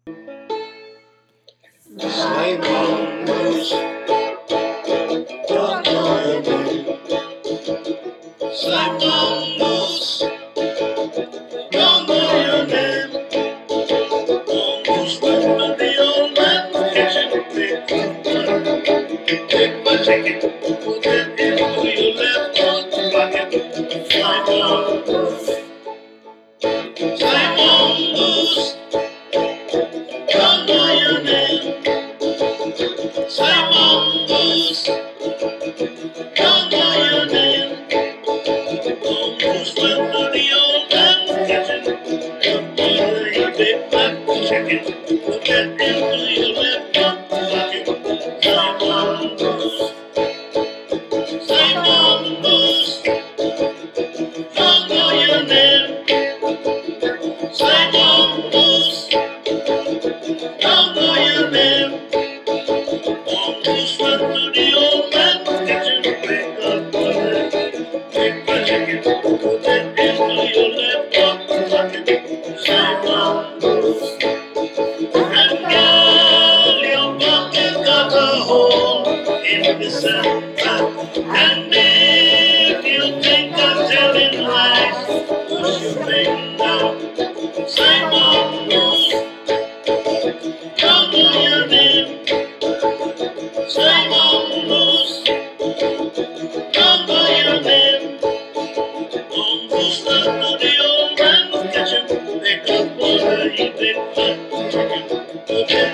Same old blues, don't know your name. Same old blues, don't know your name. Almost like the old man kitchen pick. Take my ticket, put it into your left pocket. Same old blues, same old blues, don't know your name. Same old blues, don't know your name. Almost like the old man kitchen. You big fat chicken, put that into your left pocket. Same old blues, same old blues, don't know your name. Same old blues, don't know your name. Almost went to the old man kitchen, pick up butter, big fat chicken, put that into your left pocket. Same old blues. And girl, your pocket got a hole in the center. And if you think I'm telling lies, push your finger. Same old blues, don't know your name. Same old blues, don't know your name. Almost under the old man kitchen, pick up butter, you big fat chicken.